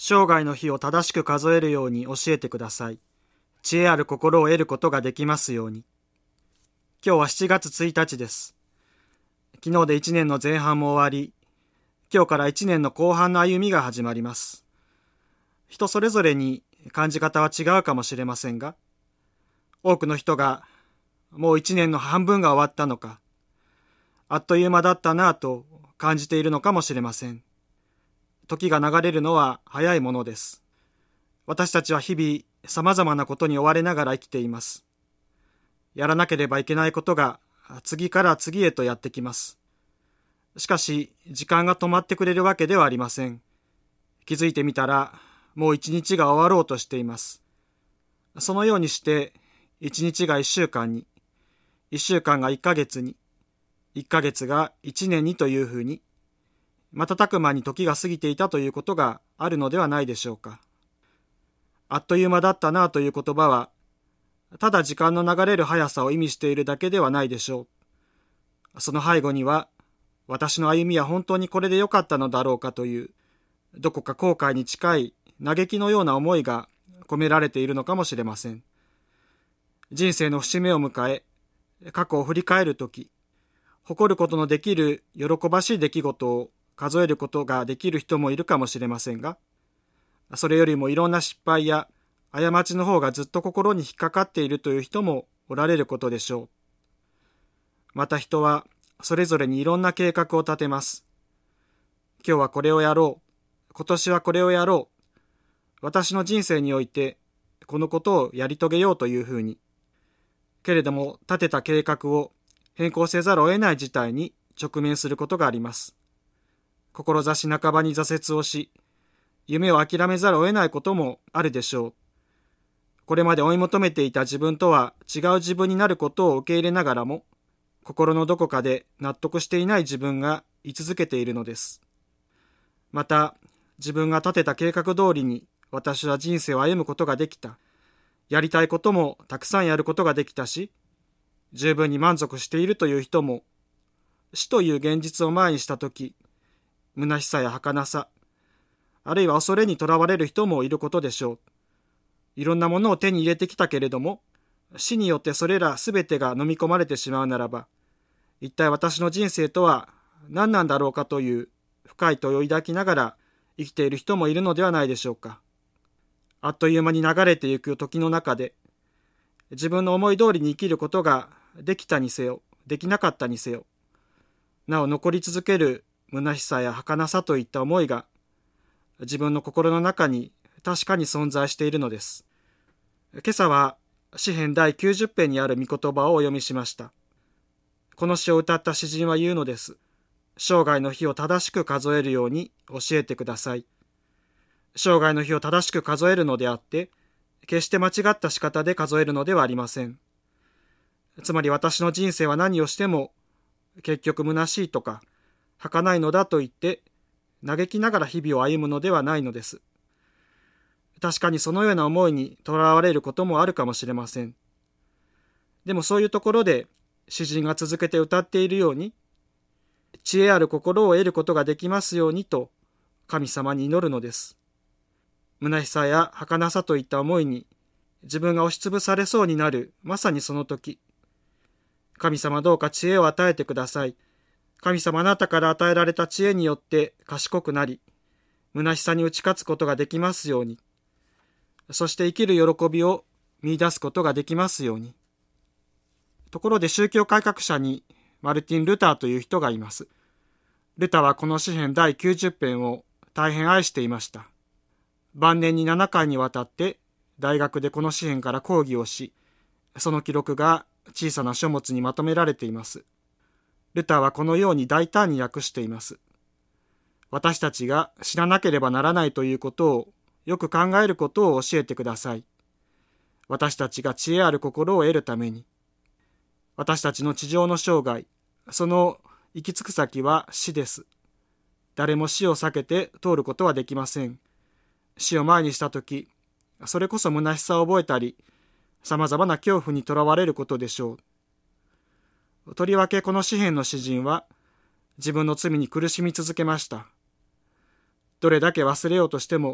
生涯の日を正しく数えるように教えてください。知恵ある心を得ることができますように。今日は7月1日です。昨日で1年の前半も終わり、今日から1年の後半の歩みが始まります。人それぞれに感じ方は違うかもしれませんが、多くの人がもう1年の半分が終わったのか、あっという間だったなぁと感じているのかもしれません。時が流れるのは早いものです。私たちは日々様々なことに追われながら生きています。やらなければいけないことが次から次へとやってきます。しかし時間が止まってくれるわけではありません。気づいてみたらもう一日が終わろうとしています。そのようにして一日が一週間に、一週間が一ヶ月に、一ヶ月が一年にというふうに、瞬く間に時が過ぎていたということがあるのではないでしょうか。あっという間だったなという言葉は、ただ時間の流れる速さを意味しているだけではないでしょう。その背後には、私の歩みは本当にこれでよかったのだろうかという、どこか後悔に近い嘆きのような思いが込められているのかもしれません。人生の節目を迎え、過去を振り返るとき、誇ることのできる喜ばしい出来事を数えることができる人もいるかもしれませんが、それよりもいろんな失敗や過ちの方がずっと心に引っかかっているという人もおられることでしょう。また人はそれぞれにいろんな計画を立てます。今日はこれをやろう。今年はこれをやろう。私の人生においてこのことをやり遂げようというふうに。けれども立てた計画を変更せざるを得ない事態に直面することがあります。志半ばに挫折をし、夢を諦めざるを得ないこともあるでしょう。これまで追い求めていた自分とは違う自分になることを受け入れながらも、心のどこかで納得していない自分が居続けているのです。また、自分が立てた計画通りに私は人生を歩むことができた。やりたいこともたくさんやることができたし、十分に満足しているという人も、死という現実を前にしたとき、虚しさや儚さ、あるいは恐れにとらわれる人もいることでしょう。いろんなものを手に入れてきたけれども、死によってそれらすべてが飲み込まれてしまうならば、一体私の人生とは何なんだろうかという深い問いを抱きながら生きている人もいるのではないでしょうか。あっという間に流れていく時の中で、自分の思い通りに生きることができたにせよ、できなかったにせよ、なお残り続ける虚しさや儚さといった思いが自分の心の中に確かに存在しているのです。今朝は詩編第90編にある御言葉をお読みしました。この詩を歌った詩人は言うのです。生涯の日を正しく数えるように教えてください。生涯の日を正しく数えるのであって、決して間違った仕方で数えるのではありません。つまり私の人生は何をしても結局虚しいとか儚いのだと言って嘆きながら日々を歩むのではないのです。確かにそのような思いにとらわれることもあるかもしれません。でもそういうところで詩人が続けて歌っているように、知恵ある心を得ることができますようにと神様に祈るのです。虚しさや儚さといった思いに自分が押しつぶされそうになるまさにその時、神様どうか知恵を与えてください。神様あなたから与えられた知恵によって賢くなり、虚しさに打ち勝つことができますように。そして生きる喜びを見出すことができますように。ところで宗教改革者にマルティン・ルターという人がいます。ルターはこの詩編第90編を大変愛していました。晩年に7回にわたって大学でこの詩編から講義をし、その記録が小さな書物にまとめられています。ルターはこのように大胆に訳しています。私たちが知らなければならないということをよく考えることを教えてください。私たちが知恵ある心を得るために。私たちの地上の生涯、その行き着く先は死です。誰も死を避けて通ることはできません。死を前にしたとき、それこそ虚しさを覚えたり、様々な恐怖にとらわれることでしょう。とりわけこの詩編の詩人は自分の罪に苦しみ続けました。どれだけ忘れようとしても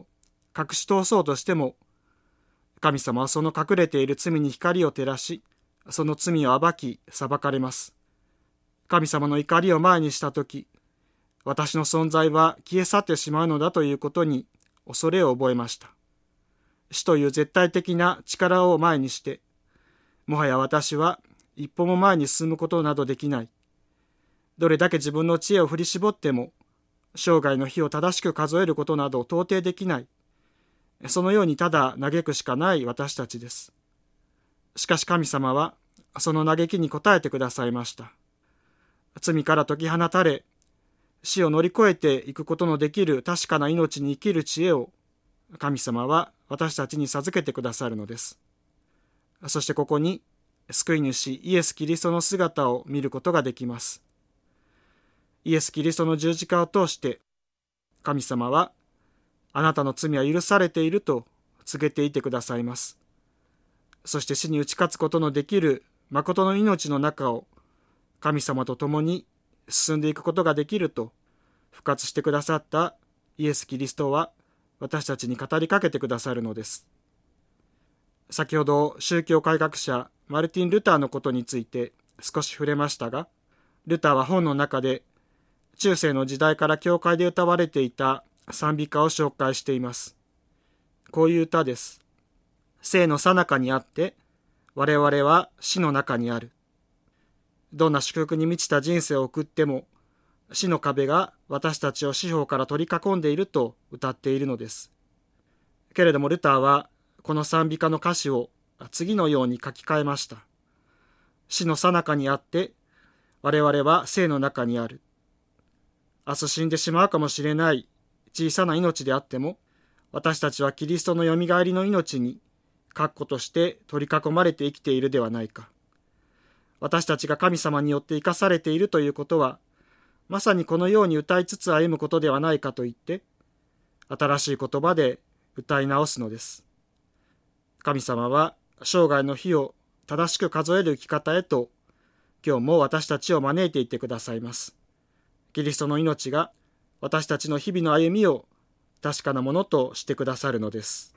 隠し通そうとしても、神様はその隠れている罪に光を照らし、その罪を暴き裁かれます。神様の怒りを前にしたとき、私の存在は消え去ってしまうのだということに恐れを覚えました。死という絶対的な力を前にして、もはや私は一歩も前に進むことなどできない。どれだけ自分の知恵を振り絞っても、生涯の日を正しく数えることなど到底できない。そのようにただ嘆くしかない私たちです。しかし神様はその嘆きに応えてくださいました。罪から解き放たれ、死を乗り越えていくことのできる確かな命に生きる知恵を神様は私たちに授けてくださるのです。そしてここに救い主イエス・キリストの姿を見ることができます。イエス・キリストの十字架を通して神様はあなたの罪は許されていると告げていてくださいます。そして死に打ち勝つことのできる誠の命の中を神様と共に進んでいくことができると復活してくださったイエス・キリストは私たちに語りかけてくださるのです。先ほど宗教改革者マルティン・ルターのことについて少し触れましたが、ルターは本の中で中世の時代から教会で歌われていた賛美歌を紹介しています。こういう歌です。生の最中にあって我々は死の中にある。どんな祝福に満ちた人生を送っても死の壁が私たちを四方から取り囲んでいると歌っているのです。けれどもルターはこの賛美歌の歌詞を次のように書き換えました。死の最中にあって我々は生の中にある。明日死んでしまうかもしれない小さな命であっても、私たちはキリストのよみがえりの命に確固として取り囲まれて生きているではないか。私たちが神様によって生かされているということは、まさにこのように歌いつつ歩むことではないかと言って、新しい言葉で歌い直すのです。神様は生涯の日を正しく数える生き方へと、今日も私たちを招いていってくださいます。キリストの命が私たちの日々の歩みを確かなものとしてくださるのです。